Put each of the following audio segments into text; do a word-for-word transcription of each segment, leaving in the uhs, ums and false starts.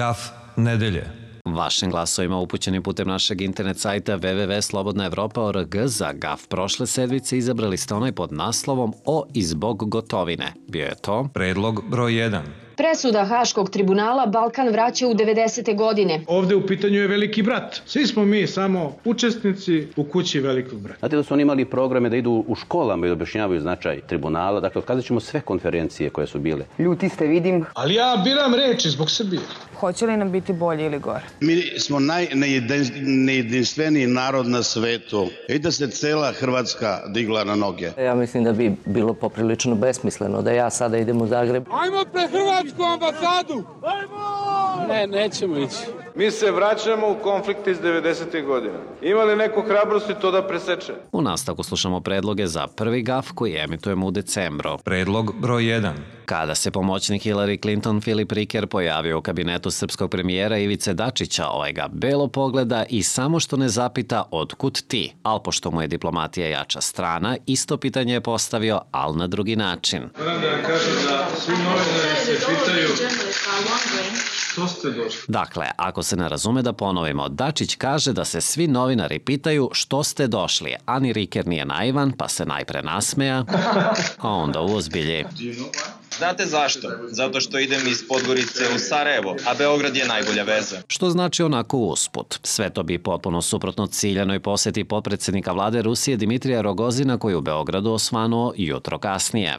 Gaf nedelje. Vašim glasovima upućenim putem našeg internet sajta w w w tačka slobodna evropa tačka org za Gaf prošle sedmice izabrali ste onaj pod naslovom O i zbog gotovine. Bio je to Predlog broj jedan. Presuda Haškog tribunala Balkan vraća u devedesete godine. Ovde u pitanju je Veliki brat. Svi smo mi samo učesnici u kući Velikog brata. Znate da su oni imali programe da idu u školama i objašnjavaju značaj tribunala. Dakle, otkazat ćemo sve konferencije koje su bile. Ljuti ste, vidim. Ali ja biram reči zbog Srbije. Hoće li nam biti bolje ili gore? Mi smo najnejedinstveniji narod na svetu i da se cela Hrvatska digla na noge. Ja mislim da bi bilo poprilično besmisleno da ja sada idem u Zagreb. Ajmo pre Hrvatsku ambasadu! Ajmo! Ne, nećemo ići. Mi se vraćamo u konflikt iz devedesetih godina. Ima li neko hrabrosti to da preseče? U nastavku slušamo predloge za prvi Gaf koji emitujemo u decembru. Predlog broj jedan. Kada se pomoćnik Hillary Clinton Filip Riker pojavio u kabinetu srpskog premijera Ivice Dačića, ovaj ga belo pogleda i samo što ne zapita otkud ti. Al pošto mu je diplomatija jača strana, isto pitanje je postavio, al na drugi način. Moram da vam kažem da svi novinari se pitaju što ste došli. Dakle, ako se ne razume da ponovimo, Dačić kaže da se svi novinari pitaju što ste došli, a ni Riker nije naivan, pa se najpre nasmeja, a onda uozbilji. Znate zašto? Zato što idem iz Podgorice u Sarajevo, a Beograd je najbolja veza. Što znači onako usput. Sve to bi potpuno suprotno ciljanoj poseti potpredsednika vlade Rusije Dimitrija Rogozina koji u Beogradu osvanuo jutro kasnije.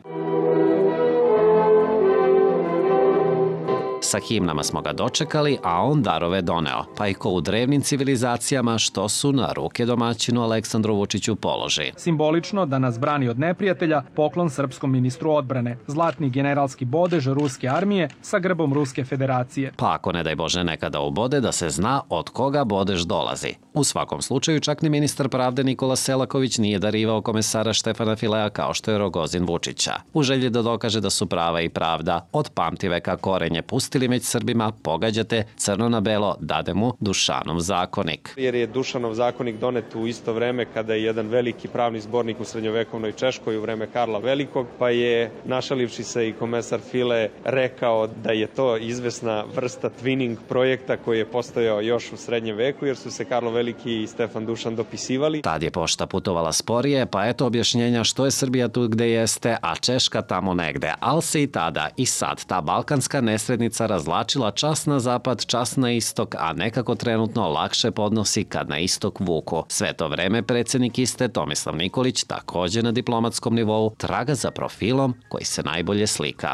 Sa himnama smo ga dočekali, a on darove doneo, pa i ko u drevnim civilizacijama što su na ruke domaćinu Aleksandru Vučiću položi. Simbolično da nas brani od neprijatelja, poklon srpskom ministru odbrane, zlatni generalski bodež ruske armije sa grbom Ruske federacije. Pa ako ne daj Bože nekada ubode, da se zna od koga bodež dolazi. U svakom slučaju čak ni ministar pravde Nikola Selaković nije darivao komesara Štefana Filea kao što je Rogozin Vučića. U želji da dokaže da su prava i pravda od pamtiveka korenje pustili među Srbima, pogađate, crno na belo dade mu Dušanov zakonik. Jer je Dušanov zakonik donet u isto vreme kada je jedan veliki pravni zbornik u srednjovekovnoj Češkoj u vreme Karla Velikog, pa je našalivši se i komesar File rekao da je to izvesna vrsta twinning projekta koji je postojao još u srednjem veku, jer su se Karlo Veliki i Stefan Dušan dopisivali. Tad je pošta putovala sporije, pa eto objašnjenja što je Srbija tu gde jeste, a Češka tamo negde. Al se i tada i sad ta balkanska nesrednica razlačila čas na zapad, čas na istok, a nekako trenutno lakše podnosi kad na istok vuku. Sve to vreme predsednik iste Tomislav Nikolić takođe na diplomatskom nivou traga za profilom koji se najbolje slika.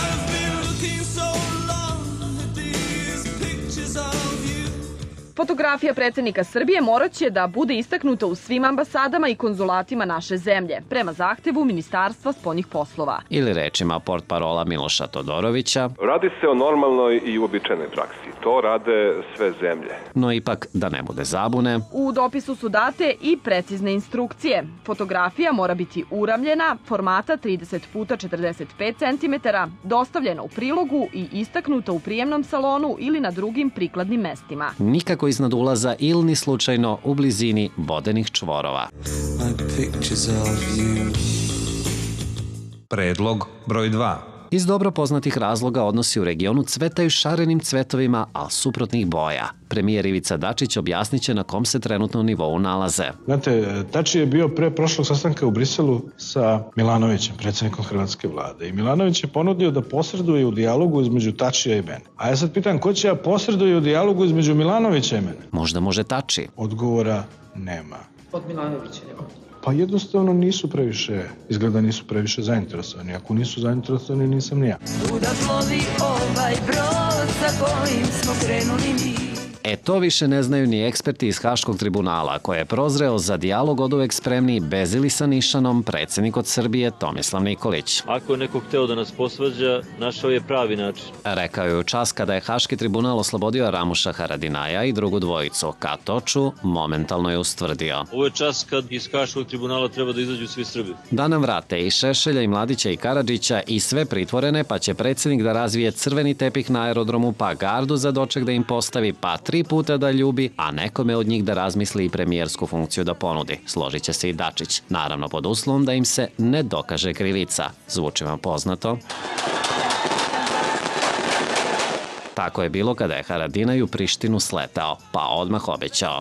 Fotografija predsednika Srbije morat će da bude istaknuta u svim ambasadama i konzulatima naše zemlje, prema zahtevu Ministarstva spoljnih poslova. Ili rečima portparola Miloša Todorovića. Radi se o normalnoj i uobičajenoj praksi. To rade sve zemlje. No ipak, da ne bude zabune. U dopisu su date i precizne instrukcije. Fotografija mora biti uramljena, formata trideset puta četrdeset pet centimetara, dostavljena u prilogu i istaknuta u prijemnom salonu ili na drugim prikladnim mestima. Nikako iznad ulaza ili ni slučajno u blizini vodenih čvorova. Predlog broj dva. Iz dobro poznatih razloga odnosi u regionu cvetaju šarenim cvetovima, ali suprotnih boja. Premijer Ivica Dačić objasnit će na kom se trenutno nivou nalaze. Znate, Dačić je bio pre prošlog sastanka u Briselu sa Milanovićem, predsjednikom Hrvatske vlade. I Milanović je ponudio da posreduje u dijalogu između Tačija i mene. A ja sad pitam, ko će ja posreduje u dijalogu između Milanovića i mene? Možda može Tači. Odgovora nema. Od Milanovića nema. Pa jednostavno nisu previše, izgleda nisu previše zainteresovani. Ako nisu zainteresovani, nisam ni ja. Svuda plovi ovaj brod sa kojim smo krenuli mi. E to više ne znaju ni eksperti iz Haškog tribunala, koje je prozreo za dijalog oduvek spremni bez ili sa nišanom predsjednik od Srbije Tomislav Nikolić. Ako je neko hteo da nas posvađa, našao je pravi način. Rekao je u čas kada je Haški tribunal oslobodio Ramuša Haradinaja i drugu dvojicu. Katoču momentalno je ustvrdio. Ovo je čas kad iz Haškog tribunala treba da izađu svi Srbi. Da nam vrate i Šešelja i Mladića i Karadžića i sve pritvorene, pa će predsjednik da razvije crveni tepih na aerodromu, pa gardu za doček da im postavi, pa tri puta da ljubi, a nekome od njih da razmisli i premijersku funkciju da ponudi. Složit će se i Dačić. Naravno pod uslovom da im se ne dokaže krivica. Zvuči vam poznato? Tako je bilo kada je Haradinaj u Prištinu sletao, pa odmah obećao.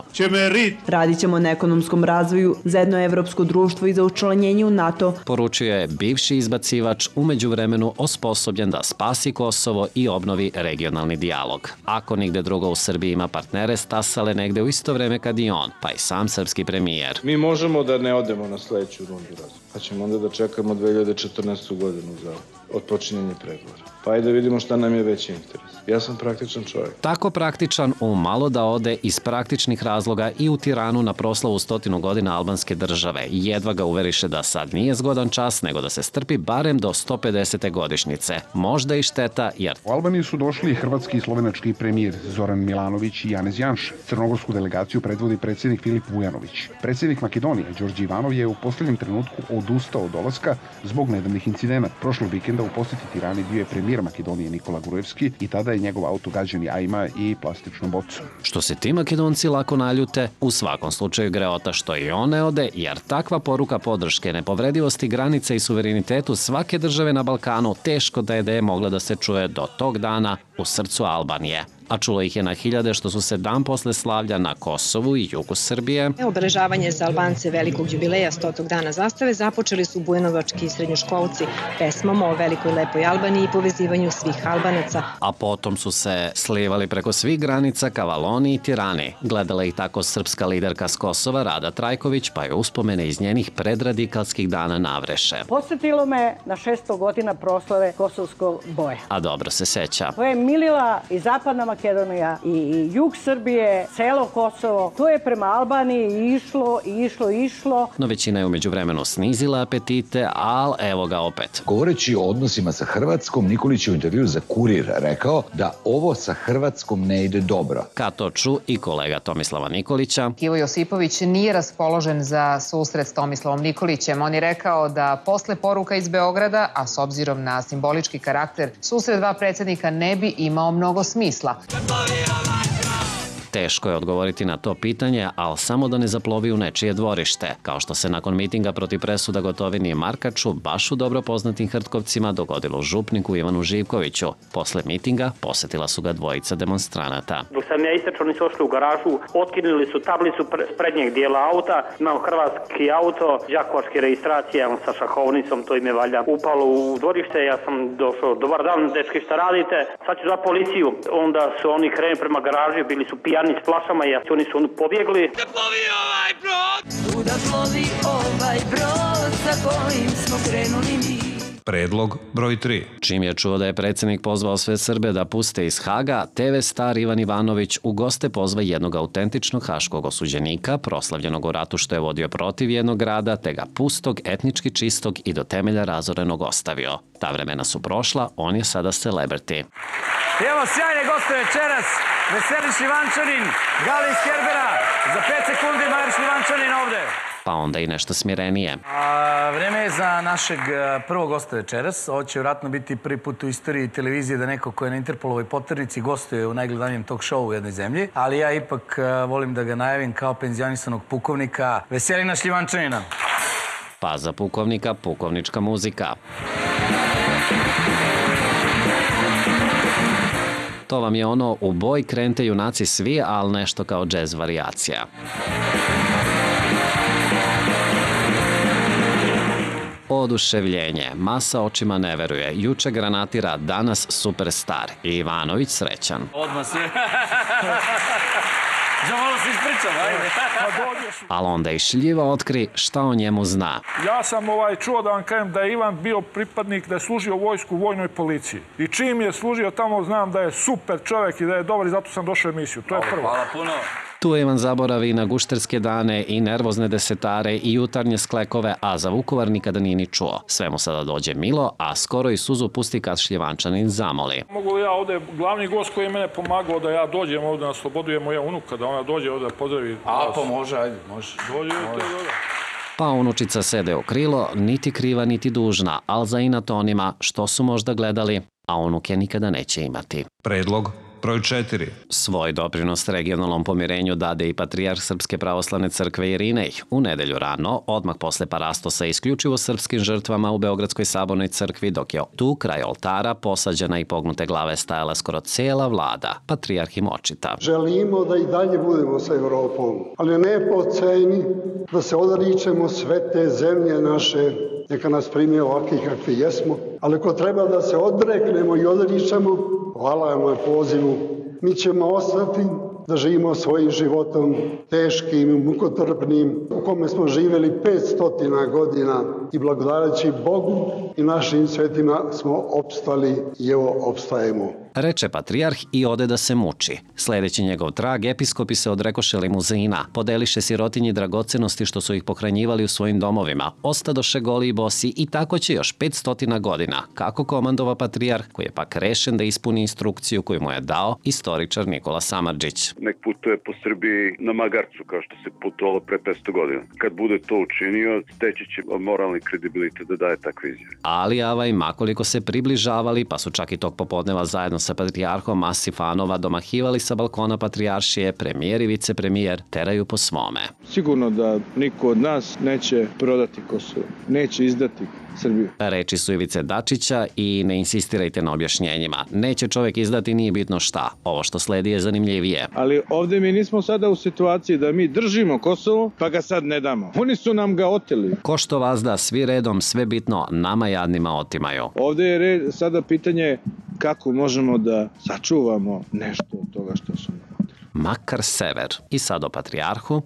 Radit ćemo na ekonomskom razvoju za jedno evropsko društvo i za učlanjenje u NATO. Poručio je bivši izbacivač, u međuvremenu osposobljen da spasi Kosovo i obnovi regionalni dijalog. Ako nigde drugo u Srbiji ima partnere stasale negde u isto vreme kad i on, pa i sam srpski premijer. Mi možemo da ne odemo na sledeću rundu razgovora, pa ćemo onda da čekamo dve hiljade četrnaestu. godinu za otpočinjanje pregovora. Pa ajde da vidimo šta nam je veći interes. Ja sam praktičan čovjek. Tako praktičan u malo da ode iz praktičnih razloga i u Tiranu na proslavu stotinu godina albanske države. Jedva ga uveriše da sad nije zgodan čas, nego da se strpi barem do sto pedesete godišnjice. Možda i šteta, jer... U Albaniji su došli hrvatski i slovenački premijer Zoran Milanović i Janez Janša. Crnogorsku delegaciju predvodi predsjednik Filip Vujanović. Predsjednik Makedonije Đorđe Ivanov je u posljednjem trenutku odustao od dolaska zbog nedavnih incidenata. Prošlog vikenda u posjeti Tirani bio je premijer Makedonije Nikola Grujevski i tada je njegov auto gađan jajima i plastičnom bocom. Što se ti Makedonci lako naljute, u svakom slučaju greota što i on ne ode, jer takva poruka podrške nepovredivosti granica i suverenitetu svake države na Balkanu teško da je da je mogla da se čuje do tog dana u srcu Albanije. A čulo ih je na hiljade što su se dan posle slavlja na Kosovu i jugu Srbije. Obeležavanje za Albance velikog jubileja stotog dana zastave započeli su bujanovački srednjoškolci pesmom o velikoj lepoj Albaniji i povezivanju svih Albanaca. A potom su se slivali preko svih granica ka Valoniji i Tirani. Gledala ih tako srpska liderka s Kosova Rada Trajković, pa je uspomene iz njenih predradikalskih dana navreše. Podsjetilo me na šesto godina proslave kosovskog boja. A dobro se seća. To je milila i zapadna Makedonija i jug Srbije, celo Kosovo. To je prema Albaniji išlo, išlo, išlo. No većina je umeđu vremenu snizila apetite, ali evo ga opet. Govoreći o odnosima sa Hrvatskom, Nikolić je u intervju za Kurir rekao da ovo sa Hrvatskom ne ide dobro. Ka to ču i kolega Tomislava Nikolića. Ivo Josipović nije raspoložen za susret s Tomislavom Nikolićem. On je rekao da posle poruka iz Beograda, a s obzirom na simbolički karakter, susret dva predsjednika ne bi imao mnogo smisla. Teško je odgovoriti na to pitanje, ali samo da ne zaplovi u nečije dvorište, kao što se nakon mitinga protiv presuda Gotovini i Markaču baš u dobro poznatim Hrtkovcima dogodilo župniku Ivanu Živkoviću. Posle mitinga posetila su ga dvojica demonstranata. Dok sam ja istračao, nisu ošli u garažu, otkinuli su tablicu s prednjeg dijela auta, imam hrvatski auto, đakovačke registracije sa šahovnicom, to im je valjda upalo u dvorište, ja sam došao, dobar dan, dečki, šta radite? Sad ću za policiju. Onda su oni krenuli prema garaži, bili su pijani s flašama i oni su oni pobjegli. Da plovi ovaj brod! Da plovi ovaj brod sa kojim smo krenuli mi. Predlog broj tri. Čim je čuo da je predsjednik pozvao sve Srbe da puste iz Haga, te ve star Ivan Ivanović u goste pozva jednog autentičnog haškog osuđenika, proslavljenog u ratu što je vodio protiv jednog grada, te ga pustog, etnički čistog i do temelja razorenog ostavio. Ta vremena su prošla, on je sada celebrity. Evo sjajne goste večeras, Veseli Šljivančanin, Gali iz Kerbera, za pet sekundi Majer Šljivančanin ovde. Pa onda i nešto smirenije. A, vreme je za našeg prvog gosta večeras. Ovo će vjerojatno biti prvi put u istoriji televizije da neko ko je na Interpolovoj poternici gostuje u najgledanijem talk showu u jednoj zemlji. Ali ja ipak volim da ga najavim kao penzionisanog pukovnika Veselina Šljivančanina. Pa za pukovnika, pukovnička muzika. To vam je ono u boj krente junaci svi, ali nešto kao džez varijacija. Oduševljenje. Masa očima ne veruje. Juče granatira, danas superstar. Ivanović srećan. Odmah se... Da malo se ispričam, ajde. Ali onda i šljiva otkri šta o njemu zna. Ja sam ovaj čuo da vam kažem da je Ivan bio pripadnik, da je služio u vojsku u vojnoj policiji. I čim je služio tamo znam da je super čovjek i da je dobar i zato sam došao u emisiju. To je prvo. Hvala puno. Tu Ivan zaboravi na gušterske dane i nervozne desetare i jutarnje sklekove, a za Vukovar nikada nije ni čuo. Sve mu sada dođe milo, a skoro i suzu pusti kad Šljivančanin zamoli. Mogu li ja ovde, glavni gost koji je mene pomagao da ja dođem ovde na slobodu je moja unuka, da ona dođe ovde da pozdravi. A, pa može, ajde, može. Dođe, to je dobro. Pa unučica sede u krilo, niti kriva, niti dužna, ali za inat onima što su možda gledali, a unuke nikada neće imati. Predlog broj četiri. Svoj doprinos regionalnom pomirenju dade i patrijarh Srpske pravoslavne crkve Irinej. U nedelju rano, odmah posle parastosa isključivo srpskim žrtvama u Beogradskoj sabornoj crkvi, dok je tu kraj oltara posađena i pognute glave stajala skoro cela vlada. Patrijarh im očita. Želimo da i dalje budemo sa Evropom, ali ne po ceni da se odričemo sve te zemlje naše, neka nas primi ovakvi kakvi jesmo, ali ako treba da se odreknemo i odričemo, hvala vam na pozivu. Mi ćemo ostati da živimo svojim životom teškim, mukotrpnim, u kome smo živjeli petstotina godina i blagodareći Bogu i našim svetima smo opstali i evo opstajemo. Reče patrijarh i ode da se muči. Sledeći njegov trag, episkopi se odrekoše limuzina, podeliše sirotinji dragocenosti što su ih pohranjivali u svojim domovima, ostadoše goli i bosi i tako će još petstotina godina, kako komandova patrijarh, koji je pak rešen da ispuni instrukciju koju mu je dao istoričar Nikola Samardžić. Nek putuje po Srbiji na magarcu kao što se putovalo pre petsto godina. Kad bude to učinio, steći će moralni kredibilitet da daje takve izjave. Ali avaj, makoliko se približavali, pa su čak i tog popodneva zajedno sa patrijarhom masi fanova domahivali sa balkona patrijaršije, premijer i vicepremijer teraju po svome. Sigurno da niko od nas neće prodati Kosovo, neće izdati Srbiju. Reči su Ivice Dačića i ne insistirajte na objašnjenjima. Neće čovek izdati, nije bitno šta. Ovo što sledi je zanimljivije. Ali ovde mi nismo sada u situaciji da mi držimo Kosovo, pa ga sad ne damo. Oni su nam ga oteli. Ko što vazda, svi redom, sve bitno, nama jadnima otimaju. Ovde je red, sada pitanje kako možemo da sačuvamo nešto od toga što su nam oteli. Makar sever. I sad o patrijarhu.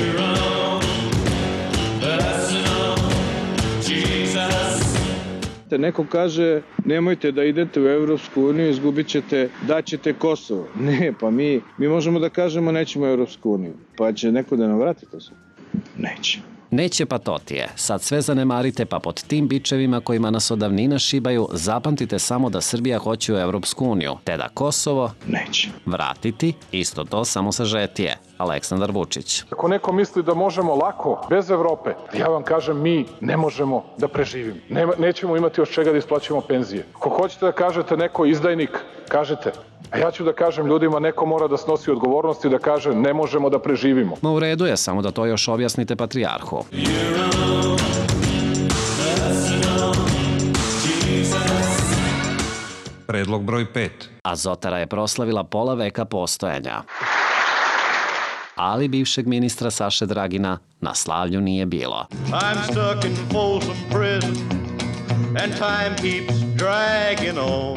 Neko kaže nemojte da idete u Evropsku uniju, izgubit ćete, daćete Kosovo. Ne, pa mi, mi možemo da kažemo nećemo u Evropsku uniju. Pa će neko da nam vrati Kosovo? Neće. Neće pa to ti je. Sad sve zanemarite pa pod tim bičevima kojima nas od davnina šibaju zapamtite samo da Srbija hoće u Evropsku uniju, te da Kosovo neće vratiti, isto to samo sažetije. Aleksandar Vučić. Ako neko misli da možemo lako, bez Evrope, ja vam kažem mi ne možemo da preživimo. Nema, nećemo imati još čega da isplaćujemo penzije. Ako hoćete da kažete neko izdajnik, kažete. A ja ću da kažem ljudima, neko mora da snosi odgovornost i da kaže ne možemo da preživimo. Ma u redu je, samo da to još objasnite patrijarhu. Predlog broj pet. Azotara je proslavila pola veka postojanja. Ali bivšeg ministra Saše Dragina na slavlju nije bilo. I'm stuck in Folsom prison and time keeps dragging on.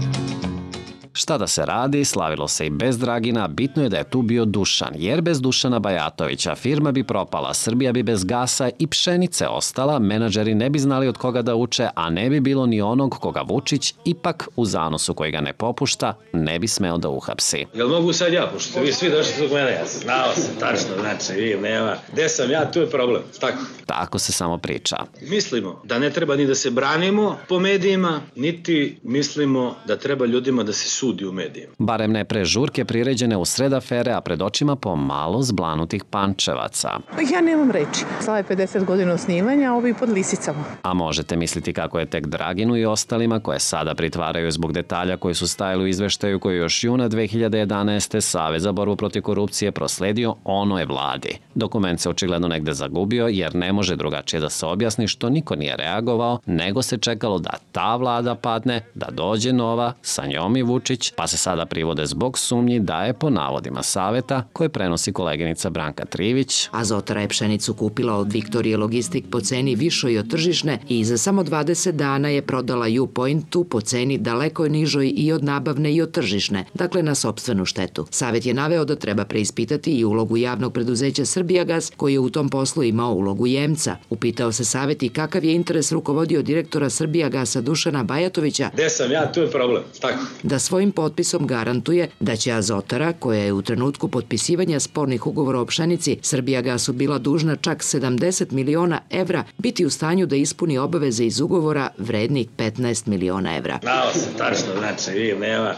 Šta da se radi, slavilo se i bez Dragina, bitno je da je tu bio Dušan, jer bez Dušana Bajatovića firma bi propala, Srbija bi bez gasa i pšenice ostala, menadžeri ne bi znali od koga da uče, a ne bi bilo ni onog koga Vučić, ipak u zanosu koji ga ne popušta, ne bi smeo da uhapsi. Jel mogu sad ja, pošto ste vi svi došli zbog mene, ja sam znao sam tačno, znači vi nema, gde sam ja, tu je problem, tako? Tako se samo priča. Mislimo da ne treba ni da se branimo po medijima, niti mislimo da treba ljudima da se sudi u medijima. Barem ne pre žurke priređene u sred afere, a pred očima pomalo zblanutih pančevaca. Ja nemam reči. Slave pedeset godina osnivanja, ovi pod lisicama. A možete misliti kako je tek Draginu i ostalima koje sada pritvaraju zbog detalja koji su stajali u izveštaju koji još juna dve hiljade jedanaeste. Savez za borbu protiv korupcije prosledio onoj vladi. Dokument se očigledno negde zagubio jer ne može drugačije da se objasni što niko nije reagovao, nego se čekalo da ta vlada padne, da dođe nova, sa njom i Vučić, pa se sada privode zbog sumnji da je po navodima saveta koje prenosi koleginica Branka Trivić. Azotara je pšenicu kupila od Viktorije Logistik po ceni višoj od tržišne i za samo dvadeset dana je prodala U-Pointu po ceni daleko nižoj i od nabavne i od tržišne, dakle na sopstvenu štetu. Savet je naveo da treba preispitati i ulogu javnog preduzeća Srbijagas, koji je u tom poslu imao ulogu jemca. Upitao se savet i kakav je interes rukovodio direktora Srbijagasa Dušana Bajatovića. Gde sam ja, tu je problem, tako? Da svojim potpisom garantuje da će Azotara, koja je u trenutku potpisivanja spornih ugovora o pšenici Srbijagasu bila dužna čak sedamdeset miliona evra, biti u stanju da ispuni obaveze iz ugovora vrednih petnaest miliona evra. Znao sam tačno, znači vi nema.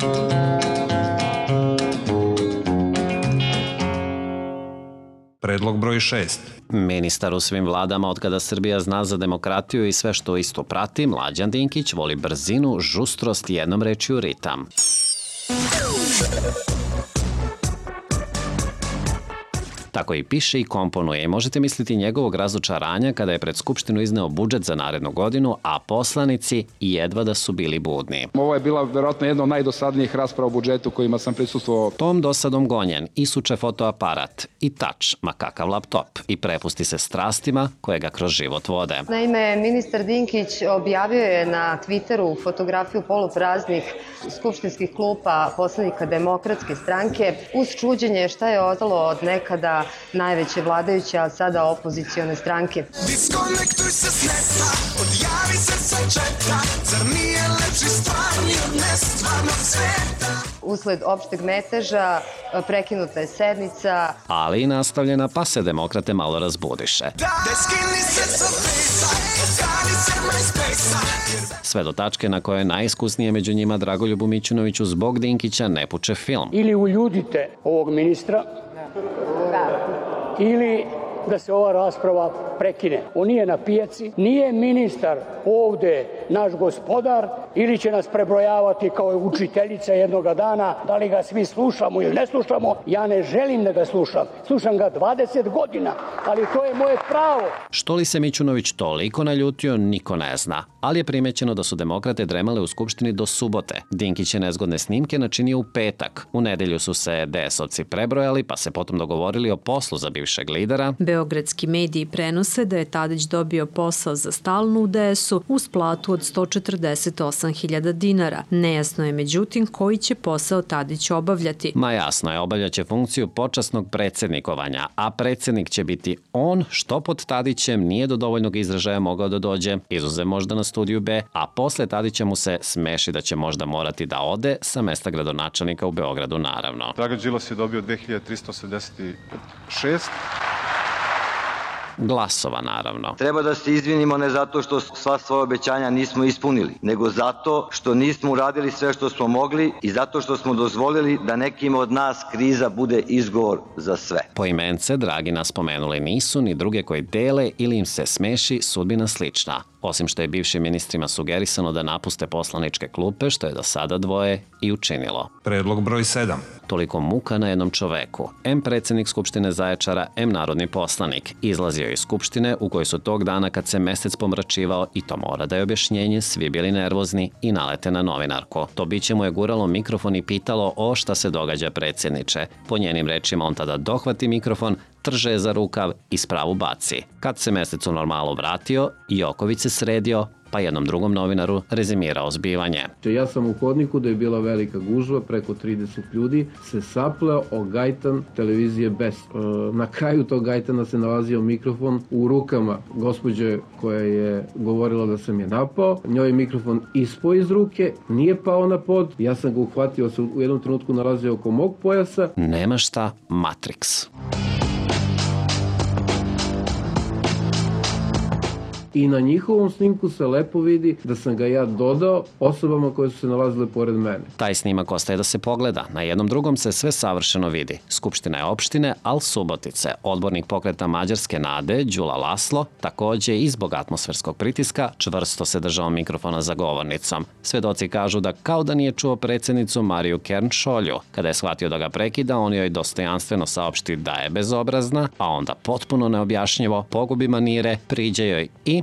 Predlog broj šest. Ministar u svim vladama od kada Srbija zna za demokratiju i sve što isto prati, Mlađan Dinkić voli brzinu, žustrost i jednom rečju ritam. Tako i piše i komponuje i možete misliti njegovog razočaranja kada je pred Skupštinu izneo budžet za narednu godinu, a poslanici jedva da su bili budni. Ovo je bila verovatno jedna od najdosadnijih rasprava o budžetu kojima sam prisustvovao. Tom dosadom gonjen isuče fotoaparat i tač, ma kakav laptop, i prepusti se strastima koje ga kroz život vode. Naime, ministar Dinkić objavio je na Twitteru fotografiju polupraznih skupštinskih klupa poslanika Demokratske stranke uz čuđenje šta je ostalo od nekada najveće vladajuće, a sada opozicione stranke. Diskonektuj se s neta, odjavi se sa četa, zar nije lepši stvarni od nestvarnog sveta? Usled opšteg meteža prekinuta je sednica, ali i nastavljena, pa se demokrate malo razbudiše. Sve do tačke na kojoj najiskusnije među njima Dragoljubu Mićunoviću zbog Dinkića ne puče film. Ili uljudite ovog ministra, ili da se ova rasprava prekine. On nije na pijaci, nije ministar ovde naš gospodar, ili će nas prebrojavati kao učiteljica jednoga dana, da li ga svi slušamo ili ne slušamo. Ja ne želim da ga slušam. Slušam ga dvadeset godina, ali to je moje pravo. Što li se Mićunović toliko naljutio, niko ne zna, ali je primećeno da su demokrate dremale u Skupštini do subote. Dinkić je nezgodne snimke načinio u petak. U nedelju su se D S-ovci prebrojali, pa se potom dogovorili o poslu za bivšeg lidera. Beogradski mediji prenose da je Tadić dobio posao za stalno u D S-u uz platu od sto četrdeset osam hiljada dinara. Nejasno je međutim koji će posao Tadić obavljati. Ma jasno je, obavljaće funkciju počasnog predsjednikovanja, a predsjednik će biti on, što pod Tadićem nije do dovoljnog izražaja mogao da dođe, izuzev možda na studiju B, a posle Tadića mu se smeši da će možda morati da ode sa mesta gradonačelnika u Beogradu, naravno. Dragan Đilas je dobio dve hiljade trista osamdeset šest glasova, naravno. Treba da se izvinimo ne zato što sva svoje obećanja nismo ispunili, nego zato što nismo uradili sve što smo mogli i zato što smo dozvolili da nekim od nas kriza bude izgovor za sve. Poimence Dragina spomenuli nisu ni druge koji dele ili im se smeši sudbina slična. Osim što je bivšim ministrima sugerisano da napuste poslaničke klupe, što je do sada dvoje i učinilo. Predlog broj sedam. Toliko muka na jednom čoveku. Em predsjednik Skupštine Zaječara, em narodni poslanik. Izlazio iz Skupštine u kojoj su tog dana kad se mesec pomračivao, i to mora da je objašnjenje, svi bili nervozni i nalete na novinarku. To biće mu je guralo mikrofon i pitalo o šta se događa predsjedniče. Po njenim rečima on tada dohvati mikrofon, trže je za rukav i spravu baci. Kad se mesec u normalu vratio, Joković se sredio, pa jednom drugom novinaru rezimirao zbivanje. Ja sam u hodniku da je bila velika gužva, preko trideset ljudi, se sapleo o gajtan televizije Best. Na kraju tog gajtana se nalazio mikrofon u rukama gospođe koja je govorila da sam je napao. Njoj je mikrofon ispao iz ruke, nije pao na pod, ja sam ga uhvatio, se u jednom trenutku nalazio oko mog pojasa. Nema šta, Matrix. I na njihovom snimku se lepo vidi da sam ga ja dodao osobama koje su se nalazile pored mene. Taj snimak ostaje da se pogleda. Na jednom drugom se sve savršeno vidi. Skupština je opštine, al Subotice. Odbornik pokreta Mađarske Nade, Đula Laslo, takođe i zbog atmosferskog pritiska, čvrsto se držao mikrofona za govornicom. Svedoci kažu da kao da nije čuo predsjednicu Mariju Kern-Šolju. Kada je shvatio da ga prekida, on joj dostojanstveno saopšti da je bezobrazna, a onda potpuno neobjašnjivo pogubi manire, priđe joj i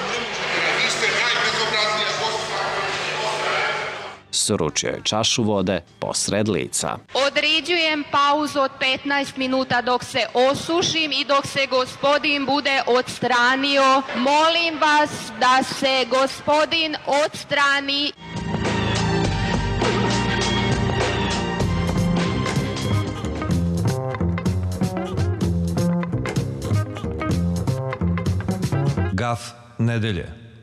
sručio je čašu vode posred lica. Određujem pauzu od petnaest minuta dok se osušim i dok se gospodin bude odstranio. Molim vas da se gospodin odstrani. Gaf nedelje.